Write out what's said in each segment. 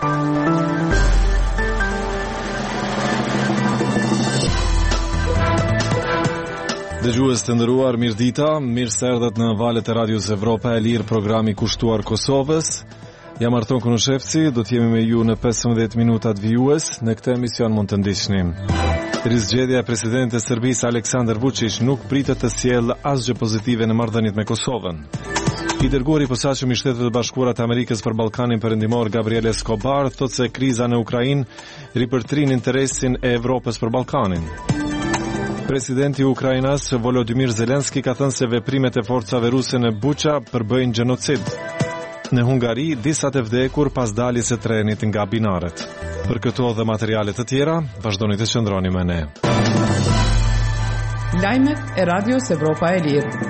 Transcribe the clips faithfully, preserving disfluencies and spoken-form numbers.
Dëgjues të nderuar, mirëdita, mirë se erdhët në valët e Radios Evropa e Lirë, programi kushtuar Kosovës. Jam Arton Kunushevci, do të jemi me ju në pesëmbëdhjetë minutat vijues. Në këtë emision mund të ndiqni. Rizgjedhja e presidentit të Serbisë Aleksandar Vučić nuk pritet të sjellë asgjë pozitive në marrëdhëniet me Kosovën. I dërguari i posaçëm i Shtetet e Bashkuara të Amerikës për Ballkanin Perëndimor Gabriel Escobar thotë se kriza në Ukrainë ripërtrin interesin e Evropës për Ballkanin. Presidenti i Ukrainës Volodymyr Zelensky ka thënë se veprimet e forcave ruse në Buqa përbëjnë gjenocid. Në Hungari, disa të vdekur pas daljes së trenit nga binaret. Për këto dhe materiale të tjera, vazhdoni të qëndroni me ne. Lajmet e Radios Evropa e Lirë.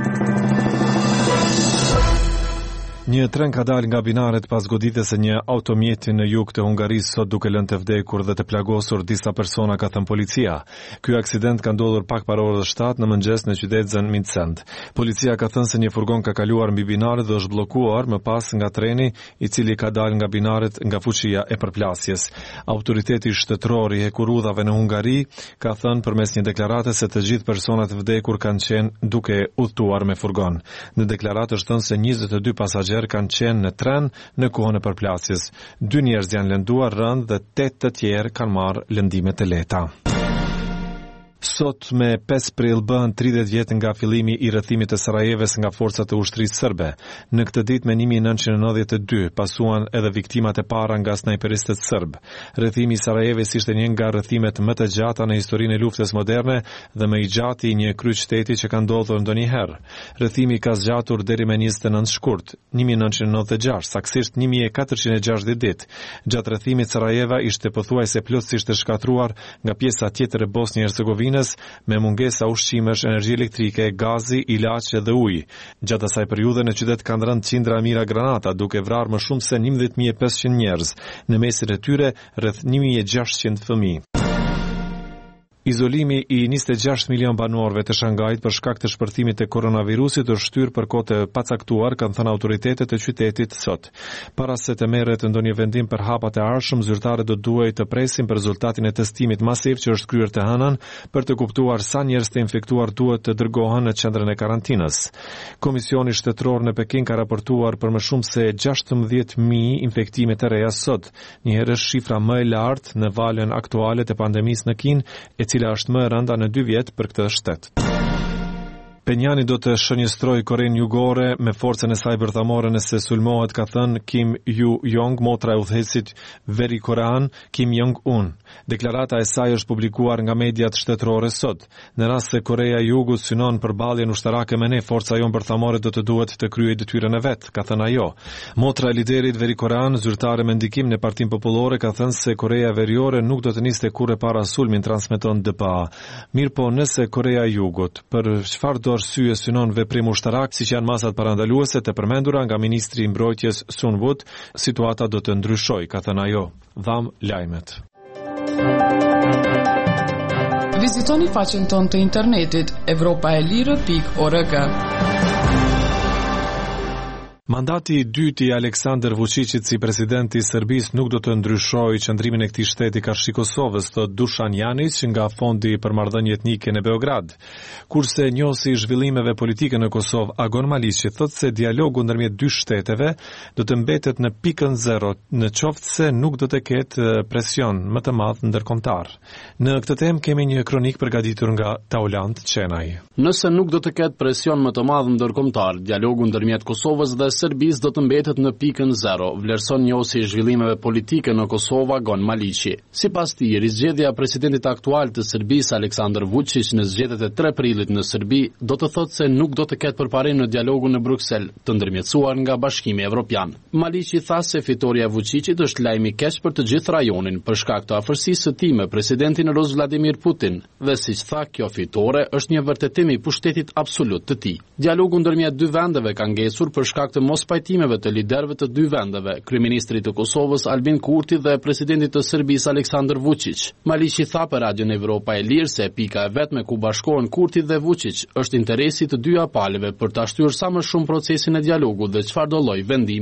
Një tren ka dalë nga binaret pas goditjes së një automjeti në jug të Hungarisë sot duke lënë të vdekur dhe të plagosur disa persona, ka thënë policia. Ky aksident ka ndodhur pak para orës shtatë në mëngjes në qytetin Mindsend. Policia ka thënë se një furgon ka kaluar mbi binaret dhe është bllokuar më pas nga treni i cili ka dalë nga binaret nga fuqia e përplasjes. Autoriteti shtetëror i hekurudhave në Hungari ka thënë përmes një deklarate se të gjithë personat e vdekur kanë qenë duke udhëtuar me furgon. Në deklaratë është thënë se njëzet e dy pasagjerë kanë qenë në tren në kohën e përplasjes. Dy njerëz janë lënduar rënd dhe tetë të tjerë kanë marrë lëndime të lehta. Sot me pesë prill bëhen tridhjetë vjet nga fillimi i rrethimit të Sarajevës nga forcat e ushtrisë serbe. Në këtë ditë me një mijë e nëntëqind e nëntëdhjetë e dy pasuan edhe viktimat e para nga snajperistët serb. Rrethimi i Sarajevës ishte një nga rrethimet më të gjata në historinë e luftës moderne dhe më i gjati i një kryqëteti që ka ndodhur ndonjëherë. Rrethimi ka zgjatur deri me njëzet e nëntë shkurt, një mijë e nëntëqind e nëntëdhjetë e gjashtë, saktësisht një mijë e katërqind e gjashtëdhjetë ditë. Gjatë rrethimit Sarajeva ishte pothuajse plotësisht e shkatruar nga pjesa tjetër e Bosnjë-Hercegovinës me mungesa ushqimesh, energji elektrike, gazi, ilaçe dhe ujë. Gjatë asaj periudhe në qytet kanë rënë qindra mijëra granata, duke vrarë më shumë se njëmbëdhjetë mijë e pesëqind njerëz, në mesin e tyre rreth një mijë e gjashtëqind fëmijë. Izolimi i njëzet e gjashtë milion banorëve të Shangajit për shkak të shpërthimit të koronavirusit është shtyrë për kohë të pacaktuar, kanë thënë autoritetet e qytetit sot. Para se të merret ndonjë vendim për hapat e ardhshëm, zyrtarët do duhej të presin për rezultatin e testimit masiv që është kryer të hënën për të kuptuar sa njerëz të infektuar duhet të dërgohen në qendrën e karantinës. Komisioni shtetëror në Peking ka raportuar për më shumë se gjashtëmbëdhjetë mijë infektime të reja sot, një herë shifra më e lartë në valën aktuale të pandemisë në Kinë, e cila është më e rënda në dy vjet për këtë shtet. Penjani do të shënjestrojë Korenë Jugore me forcën e saj bërthamore nëse sulmohet, ka thënë Kim Ju-jong, motra e udhëheqësit veri-korean Kim Jong-un. Deklarata e saj është publikuar nga mediat shtetërore sot. Në rast se Korea e Jugut synon përballjen ushtarake me ne, forca jon bërthamore do të duhet të kryejë detyrën e vet, ka thënë ajo. Motra e liderit veri-korean, zyrtare me ndikim në Partinë Popullore, ka thënë se Korea Veriore nuk do të niste kurrë para sulmin, transmeton D P A. Mirpo nëse Korea e Jugut për çfarë do arsye synon veprim ushtarak, siç janë masat parandaluese të përmendura nga ministri i mbrojtjes Sun Wood, situata do të ndryshojë, ka thënë ajo. Dham lajmet. Vizitoni faqen tonë të internetit evropa e lirë pikë org. Mandati i dytë i Aleksandar Vučićit si presidenti i Serbisë nuk do të ndryshojë qëndrimin e këtij shteti karshi Kosovës, thot Dušan Janić nga Fondi për marrëdhënie etnike në Beograd. Kurse njohësi i zhvillimeve politike në Kosovë, Agon Maliqi thot se dialogu ndërmjet dy shteteve do të mbetet në pikën zero, në qoftë se nuk do të ketë presion më të madh ndërkombëtar. Në këtë temë kemi një kronik përgatitur nga Taulant Çenaj. Nëse nuk do të ketë presion më të madh ndërkombëtar, dialogu ndërmjet Kosovës dhe Serbisë do të mbetet në pikën zero, vlerëson njohësi i zhvillimeve politike në Kosovë Agon Maliqi. Sipas tij, rizgjedhja e presidentit aktual të Serbisë Aleksandar Vučić në zgjedhjet e tre prillit në Serbi do të thotë se nuk do të ketë përparim në dialogun në Bruksel, të ndërmjetësuar nga Bashkimi Evropian. Maliqi tha se fitoria e Vučićit është lajm i keq për të gjithë rajonin për shkak të afërsisë së tij me presidentin Rus Vladimir Putin, dhe siç tha, kjo fitore është një vërtetim i pushtetit absolut të tij. Dialogu ndërmjet dy vendeve ka ngesur për shkak të mos pajtimeve të liderëve të dy vendeve, kryeministrit të Kosovës Albin Kurti dhe presidentit të Serbisë Aleksandar Vučić. Maliqi tha për Radion Evropa e Lirë se pika e vetme ku bashkohen Kurti dhe Vučić është interesi të dyja palëve për ta shtyrë sa më shumë procesin e dialogut dhe çfarëdo lloj vendimi.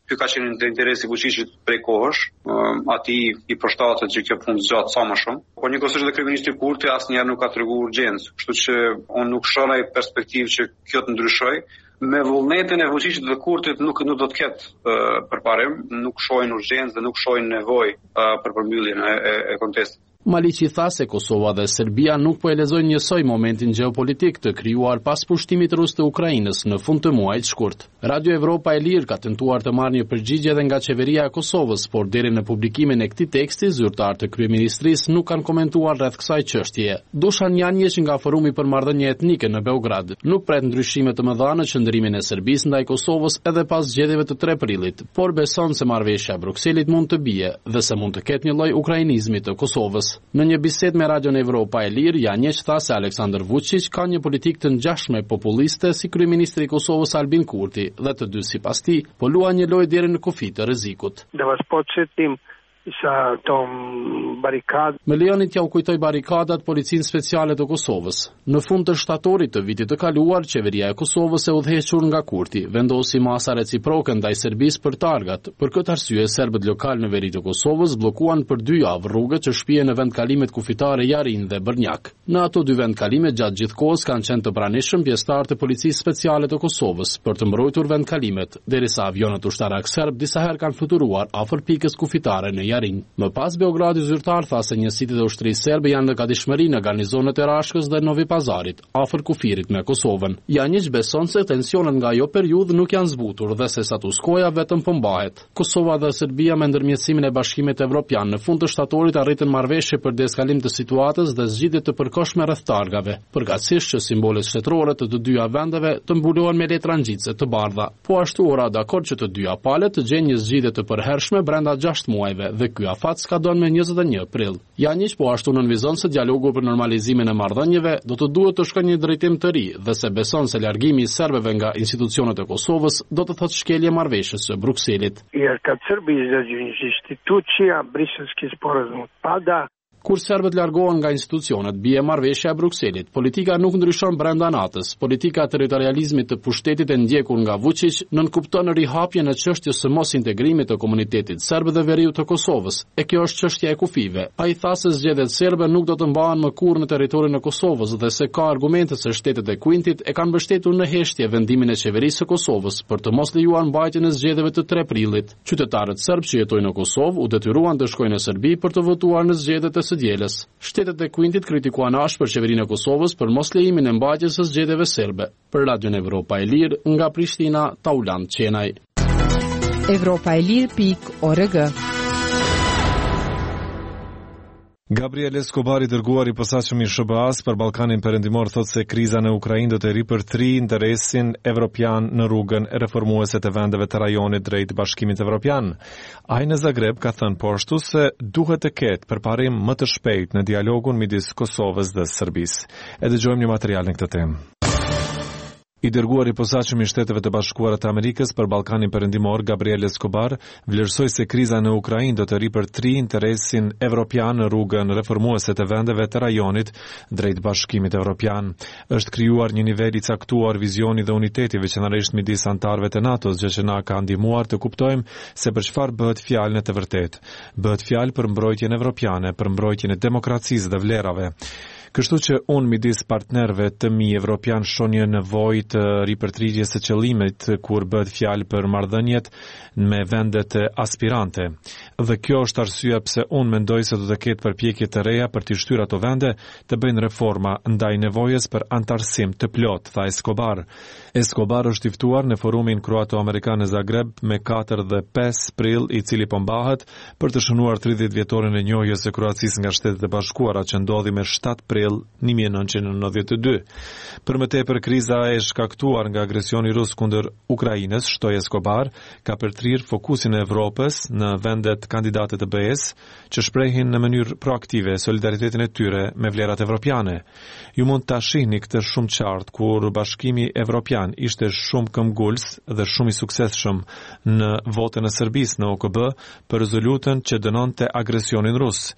ky ka qenë në interesi Vučićit prej kohësh, atij i përshtatet që kjo punë zgjat sa më shumë. Por njëkohësisht edhe kryeministri Kurti asnjëherë nuk ka treguar urgjencë, kështu që unë nuk shoh ai perspektivë që kjo të ndryshojë. Me vullnetin e Vučićit dhe Kurtit nuk nuk do të ketë uh, përparim, nuk shohin urgjencë dhe nuk shohin nevojë uh, për përmbylljen e, e, e kontestit. Maliqi tha se Kosova dhe Serbia nuk po e lexojnë njësoj momentin gjeopolitik të krijuar pas pushtimit rus të Ukrainës në fund të muajit shkurt. Radio Evropa e Lirë ka tentuar të marrë një përgjigje edhe nga qeveria e Kosovës, por deri në publikimin e këtij teksti zyrtar të kryeministrisë nuk kanë komentuar rreth kësaj çështjeje. Dušan Janjić nga Forumi për Marrëdhënie Etnike në Beograd nuk pret ndryshime të mëdha në qëndrimin e Serbisë ndaj Kosovës edhe pas zgjedhjeve të tre prillit, por beson se marrëveshja e Brukselit mund të bie dhe se mund të ketë një lloj ukrainizmi të Kosovës. Në një bisedë me Radio Evropa e Lirë, Janjić tha se Aleksandar Vučić ka një politikë të ngjashme populliste si kryeministri i Kosovës Albin Kurti dhe të dy sipas tij po luajnë një lojë deri në kufi të rrezikut. Da vas podsjetim sa tom barikad. Me lejoni t'ja u kujtoj barikadat Policinë Speciale të Kosovës. Në fund të shtatorit të vitit të kaluar, qeveria e Kosovës e udhëhequr nga Kurti vendosi masa reciproke ndaj Serbisë për targat. Për këtë arsye, serbët lokal në veri të Kosovës bllokuan për dy javë rrugët që shpihen në vendkalimet kufitare Jarin dhe Brnjak. Në ato dy vendkalime gjatë gjithë kohës kanë qenë të pranishëm pjesëtarë të Policisë Speciale të Kosovës për të mbrojtur vendkalimet, derisa avionët ushtarak serb disa herë kanë fluturuar afër pikës kufitare në Jarin. Më pas, Beogradi zyrtar tha se njësitë e ushtrisë serbe janë në gatishmëri në garnizonet e Rashkës dhe Novi Pazarit, afër kufirit me Kosovën. Janjić beson se tensionet nga ajo periudhë nuk janë zbutur dhe se status quo-ja vetëm po mbahet. Kosova dhe Serbia me ndërmjetësimin e Bashkimit Evropian në fund të shtatorit arritën marrëveshje për deeskalim të situatës dhe zgjidhje të përkohshme rreth targave, përkatësisht që simbolet shtetërore të të dyja vendeve të mbulohen me letra ngjitse të bardha. Po ashtu ora dakord që të dyja palët të gjejnë një zgjidhje të përhershme brenda gjashtë muajve dhe ky afat ka dhënë me njëzet e një prill. Janjić po ashtu nënvizon se dialogu për normalizimin e marrëdhënieve do të duhet të shkojë në një drejtim të ri dhe se beson se largimi i serbëve nga institucionet e Kosovës do të thotë shkelje marrëveshjes së Brukselit. Jer kad Srbi izađu iz institucija, Briselski sporazum pada. Kur serbët largohen nga institucionet, bie marrëveshja e Brukselit. Politika nuk ndryshon brenda natës. Politika e territorializmit të pushtetit e ndjekur nga Vučić nënkupton rihapjen e çështjes së mos integrimit të komunitetit serb dhe veriut të Kosovës. E kjo është çështja e kufive. Ai tha se zgjedhjet serbe nuk do të mbahen më kurrë në territorin e Kosovës dhe se ka argumente se shtetet e Kuintit e kanë mbështetur në heshtje vendimin e qeverisë së Kosovës për të mos lejuar mbajtjen e zgjedhjeve të tre prillit. Qytetarët serb që jetojnë në Kosovë u detyruan të shkojnë në Serbi për të votuar në zgjedhjet e së dielës. Shtetet e Kuintit kritikuan ashpër qeverinë e Kosovës për mos lejimin e mbajtjes së zgjedhjeve serbe. Për Radio Evropa e Lirë, nga Prishtina, Tauland Qenaj. Evropa e Lirë pikë org. Gabriel Escobar, i dërguar i posaçëm i S B A-s për Ballkanin Perëndimor, thotë se kriza në Ukrainë do të ripërtri interesin evropian në rrugën e reformuese të vendeve të rajonit drejt Bashkimit Evropian. Ai në Zagreb ka thënë po ashtu se duhet të ketë përparim më të shpejt në dialogun midis Kosovës dhe Serbisë. E dëgjojmë një material në këtë temë. I dërguar i posaçëm i Shteteve të Bashkuara të Amerikës për Ballkanin Perëndimor, Gabriel Escobar, vlerësoi se kriza në Ukrainë do të ripërtri interesin evropian në rrugën reformuese të vendeve të rajonit drejt Bashkimit Evropian. Është krijuar një nivel i caktuar vizioni dhe uniteti veçanërisht midis anëtarëve të NATO-s, gjë që na ka ndihmuar të kuptojmë se për çfarë bëhet fjalë në të vërtetë. Bëhet fjalë për mbrojtjen evropiane, për mbrojtjen e demokracisë dhe vlerave. Kështu që unë midis partnerëve të mi evropian shoh një nevojë të ripërtritjes së qëllimit kur bëhet fjalë për marrëdhëniet me vendet aspirante. Dhe kjo është arsyeja pse unë mendoj se do të ketë përpjekje të reja për të shtyrë ato vende të bëjnë reforma ndaj nevojës për antarësim të plot, tha Escobar. Escobar është i ftuar në forumin kroato-amerikan në Zagreb me katër dhe pesë prill, i cili po mbahet për të shënuar tridhjetë vjetorin e njohjes së Kroacisë nga Shtetet e Bashkuara që ndodhi me shtatë prill një mijë e nëntëqind e nëntëdhjetë e dy. Për më tepër, kriza e shkaktuar nga agresioni rus kundër Ukrainës, shtoi Escobar, ka përtrir fokusin e Evropës në vendet kandidate të B E-s që shprehin në mënyrë proaktive solidaritetin e tyre me vlerat evropiane. Ju mund ta shihni këtë shumë qartë kur Bashkimi Evropian ishte shumë këmbgulës dhe shumë i suksesshëm në votën e Serbisë në O K B për rezolutën që dënonte agresionin rus.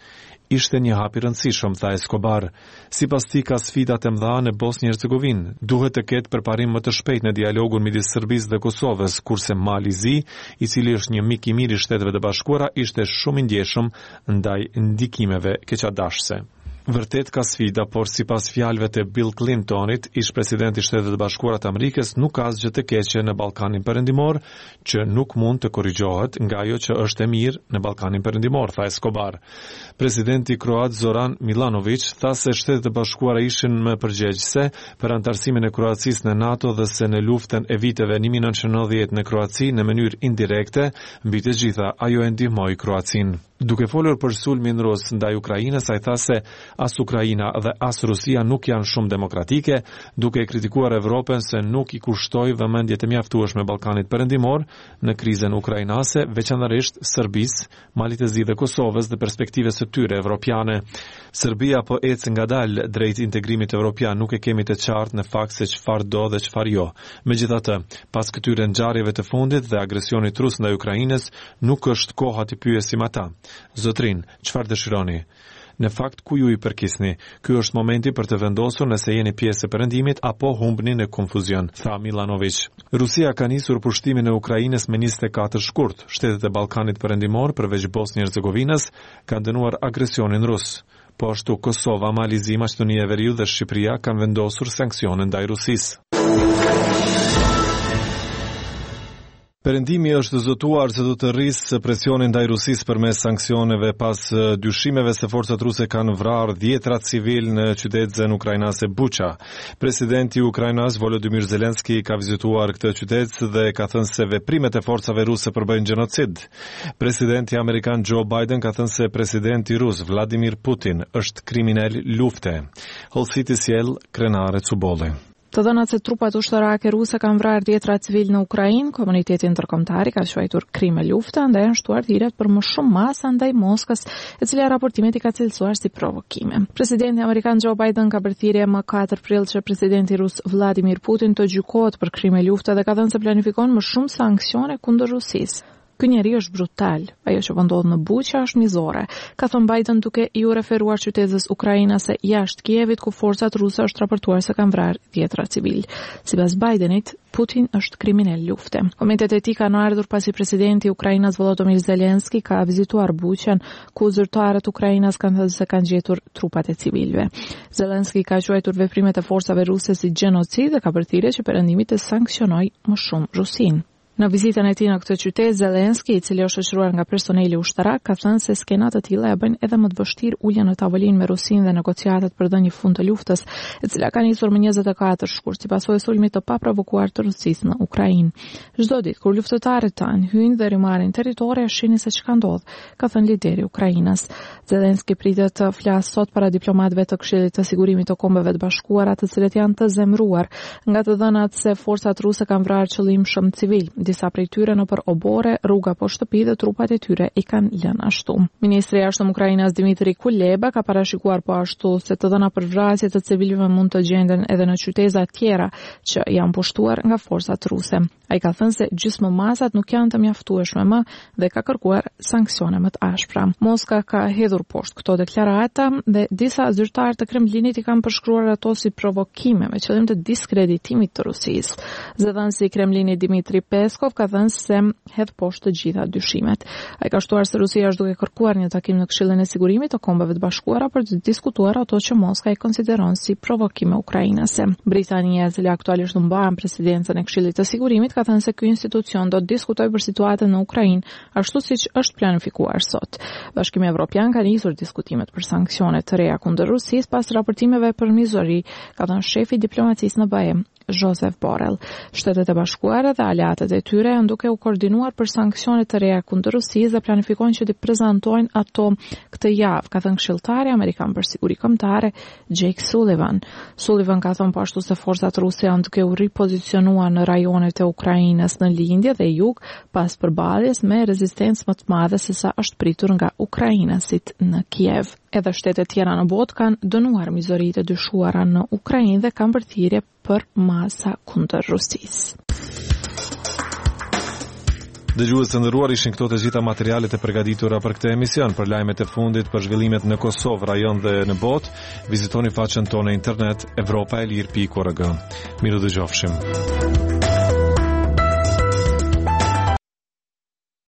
ishte një hap i rëndësishëm, tha Escobar. Sipas tij ka sfidat e mëdha në Bosnjë-Hercegovinë. Duhet të ketë përparim më të shpejt në dialogun midis Serbisë dhe Kosovës, kurse Mali Zi, i cili është një mik i mirë i Shteteve të Bashkuara, ishte shumë i ndjeshëm ndaj ndikimeve keqadashse. Vërtet ka sfida, por sipas fjalëve të Bill Clintonit, ish presidenti i Shtetet e Bashkuara të Amerikës, nuk ka asgjë të keqe në Ballkanin Perëndimor që nuk mund të korrigjohet nga ajo që është e mirë në Ballkanin Perëndimor, tha Escobar. Presidenti kroat Zoran Milanović tha se Shtetet e Bashkuara ishin më përgjegjëse për antarësimin e Kroacisë në NATO dhe se në luftën e viteve një mijë nëntëqind e nëntëdhjetë në Kroaci në mënyrë indirekte, mbi të gjitha ajo e ndihmoi Kroacinë. Duke folur për sulmin rus ndaj Ukrainës, ai tha se as Ukraina dhe as Rusia nuk janë shumë demokratike, duke kritikuar Evropën se nuk i kushtoi vëmendje të mjaftueshme Ballkanit Perëndimor në krizën ukrainase, veçanërisht Serbisë, Malit të Zi dhe Kosovës dhe perspektivës së tyre evropiane. Serbia po ecë ngadalë drejt integrimit evropian, nuk e kemi të qartë në fakt se çfarë do dhe çfarë jo. Megjithatë, pas këtyre ngjarjeve të fundit dhe agresionit rus ndaj Ukrainës, nuk është koha të pyesim ata. Zotrin, çfarë dëshironi? Në fakt, ku ju i përkisni? Ky është momenti për të vendosur nëse jeni pjesë e perëndimit apo humbni në konfuzion, tha Milanović. Rusia ka nisur pushtimin e Ukrainës me njëzet e katër shkurt. Shtetet e Ballkanit Perëndimor, përveç Bosnjë-Hercegovinës, kanë dënuar agresionin rus. Po ashtu Kosova, Mali Zi, Maqedonia e Veriut dhe Shqipëria kanë vendosur sanksione ndaj Rusisë. Perëndimi është zotuar se do të rrisë presionin ndaj Rusisë përmes sanksioneve pas dyshimeve se forcat ruse kanë vrarë dhjetra civil në qytetin ukrainase Bucha. Presidenti i Ukrainës Volodymyr Zelenski ka vizituar këtë qytet dhe ka thënë se veprimet e forcave ruse përbëjnë gjenocid. Presidenti amerikan Joe Biden ka thënë se presidenti rus Vladimir Putin është kriminal lufte. Hollësiti sjell Krenare Cubolli. Të dhënat se trupat ushtarake ruse kanë vrarë dhjetra civil në Ukrainë, komuniteti ndërkombëtar ka quajtur krim e lufte, ndaj janë shtuar thirrjet për më shumë masa ndaj Moskës, e cila raportimet i ka cilësuar si provokime. Presidenti amerikan Joe Biden ka bërë thirrje më katër prill që presidenti rus Vladimir Putin të gjykohet për krim e lufte dhe ka thënë se planifikon më shumë sanksione kundër Rusisë. Ky njeri është brutal. Ajo që po ndodh në Buqa është mizore, ka thënë Biden duke i u referuar qytetës ukrainase jashtë Kievit, ku forcat ruse është raportuar se kanë vrarë dhjetra civil. Sipas Bidenit, Putin është kriminal lufte. Komentet e tij kanë ardhur pasi presidenti i Ukrainës Volodymyr Zelenski ka vizituar Buqën, ku zyrtarët ukrainas kanë thënë se kanë gjetur trupat e civilëve. Zelenski ka quajtur veprimet e forcave ruse si gjenocid dhe ka bërë thirrje që perëndimi të sanksionojë më shumë Rusinë. Në vizitën e tij në këtë qytet, Zelenski, i cili është shoqëruar nga personeli ushtarak, ka thënë se skena të tilla e bëjnë edhe më të vështirë uljen në tavolinë me Rusinë dhe negociatat për dhënë një fund të luftës, e cila ka nisur më njëzet e katër shkurt si pasojë e sulmit të paprovokuar të Rusisë në Ukrainë. Çdo ditë kur luftëtarët tanë hyjnë dhe rimarrin territoре, shihni se çka ndodh, ka thënë lideri i Ukrainës. Zelenski pritet të flasë sot para diplomatëve të Këshillit të Sigurimit të Kombeve të Bashkuara, të cilët janë të zemëruar nga të dhënat se forcat ruse kanë vrarë qëllimshëm civil. Disa prej tyre në për obore, rruga po shtëpi dhe trupat e tyre i kanë lënë ashtu. Ministri i jashtëm Ukrainës Dmitri Kuleba ka parashikuar po ashtu se të dhëna për vrasje të civilëve mund të gjenden edhe në qyteza tjera që janë pushtuar nga forcat ruse. Ai ka thënë se gjysmëmasat nuk janë të mjaftueshme më dhe ka kërkuar sanksione më të ashpra. Moska ka hedhur poshtë këto deklarata dhe disa zyrtarë të Kremlinit i kanë përshkruar ato si provokime me qëllim të diskreditimit të Rusisë. Zëdhënësi i Kremlinit Dmitri Peskov ka thënë se hedh poshtë të gjitha dyshimet. Ai ka shtuar se Rusia është duke kërkuar një takim në Këshillin e Sigurimit të Kombeve të Bashkuara për të diskutuar ato që Moska i konsideron si provokime ukrainase. Britania, e cila aktualisht mban presidencën e Këshillit të Sigurimit, ka thënë se ky institucion do të diskutojë për situatën në Ukrainë, ashtu siç është planifikuar sot. Bashkimi Evropian ka nisur diskutimet për sanksione të reja kundër Rusisë pas raportimeve për mizori, ka thënë shefi i diplomacisë në B E, Joseph Borrell. Shtetet e Bashkuara dhe aleatët e tyre janë duke u koordinuar për sanksione të reja kundër Rusisë dhe planifikojnë që të prezantojnë ato këtë javë, ka thënë këshilltari amerikan për siguri kombëtare Jake Sullivan. Sullivan ka thënë po ashtu se forcat ruse janë duke u ripozicionuar në rajonet e Ukrainës në lindje dhe jug pas përballjes me rezistencë më të madhe se sa është pritur nga ukrainasit në Kiev. Edhe shtetet tjera në botë kanë dënuar mizoritë e dyshuara në Ukrainë dhe kanë bërë thirrje për masa kundër Rusisë. Dëgjues të nderuar, ishin këto të gjitha materialet e përgatitura për këtë emision. Për lajmet e fundit për zhvillimet në Kosovë, rajon dhe në botë, vizitoni faqen tonë në internet evropaelir pikë org. Miru dëgjofshim.